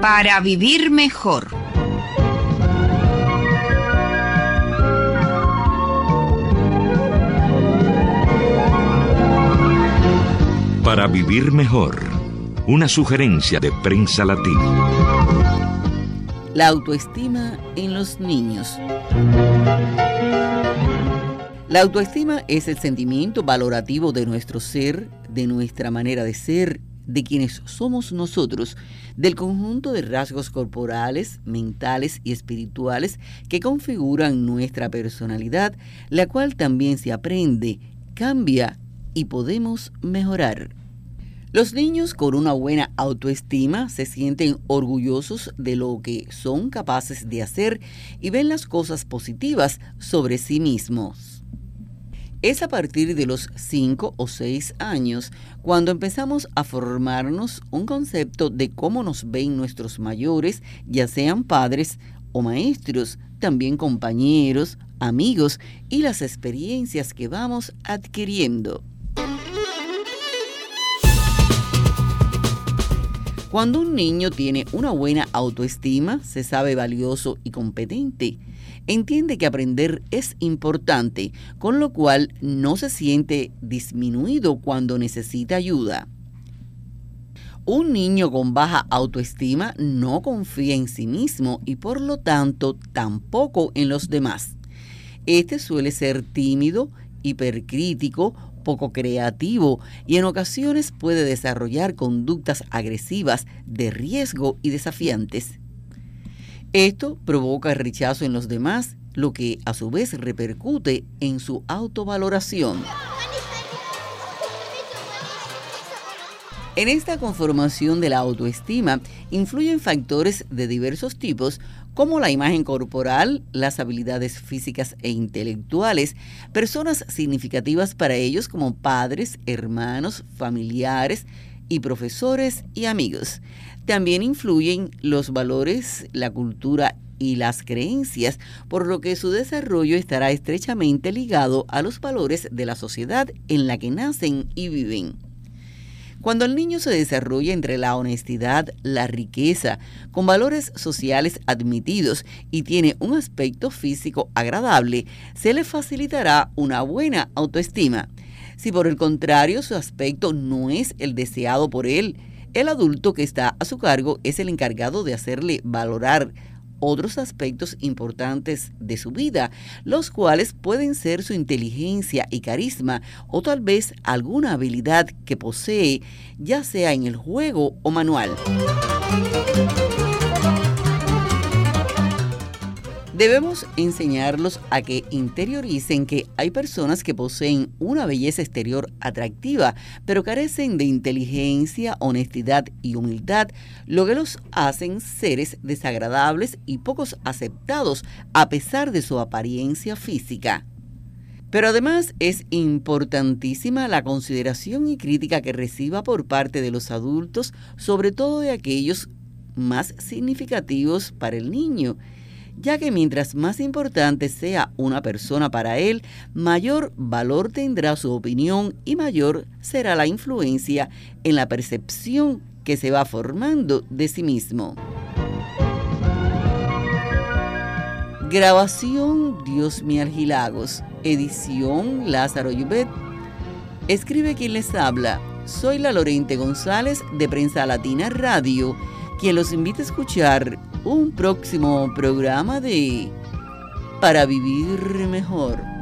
Para vivir mejor. Para vivir mejor. Una sugerencia de Prensa Latina. La autoestima en los niños. La autoestima es el sentimiento valorativo de nuestro ser, de nuestra manera de ser, de quienes somos nosotros, del conjunto de rasgos corporales, mentales y espirituales que configuran nuestra personalidad, la cual también se aprende, cambia y podemos mejorar. Los niños con una buena autoestima se sienten orgullosos de lo que son capaces de hacer y ven las cosas positivas sobre sí mismos. Es a partir de los 5 o 6 años cuando empezamos a formarnos un concepto de cómo nos ven nuestros mayores, ya sean padres o maestros, también compañeros, amigos y las experiencias que vamos adquiriendo. Cuando un niño tiene una buena autoestima, se sabe valioso y competente. Entiende que aprender es importante, con lo cual no se siente disminuido cuando necesita ayuda. Un niño con baja autoestima no confía en sí mismo y por lo tanto tampoco en los demás. Este suele ser tímido, hipercrítico, poco creativo y en ocasiones puede desarrollar conductas agresivas, de riesgo y desafiantes. Esto provoca rechazo en los demás, lo que a su vez repercute en su autovaloración. En esta conformación de la autoestima influyen factores de diversos tipos como la imagen corporal, las habilidades físicas e intelectuales, personas significativas para ellos como padres, hermanos, familiares y profesores y amigos. También influyen los valores, la cultura y las creencias, por lo que su desarrollo estará estrechamente ligado a los valores de la sociedad en la que nacen y viven. Cuando el niño se desarrolla entre la honestidad, la riqueza, con valores sociales admitidos y tiene un aspecto físico agradable, se le facilitará una buena autoestima. Si por el contrario su aspecto no es el deseado por él, el adulto que está a su cargo es el encargado de hacerle valorar otros aspectos importantes de su vida, los cuales pueden ser su inteligencia y carisma o tal vez alguna habilidad que posee, ya sea en el juego o manual. Debemos enseñarlos a que interioricen que hay personas que poseen una belleza exterior atractiva, pero carecen de inteligencia, honestidad y humildad, lo que los hacen seres desagradables y pocos aceptados a pesar de su apariencia física. Pero además es importantísima la consideración y crítica que reciba por parte de los adultos, sobre todo de aquellos más significativos para el niño, ya que mientras más importante sea una persona para él, mayor valor tendrá su opinión y mayor será la influencia en la percepción que se va formando de sí mismo. Grabación Diosmi Argilagos, edición Lázaro Yubet. Escribe quien les habla. Soy la Lorente González de Prensa Latina Radio, quien los invita a escuchar un próximo programa de Para Vivir Mejor.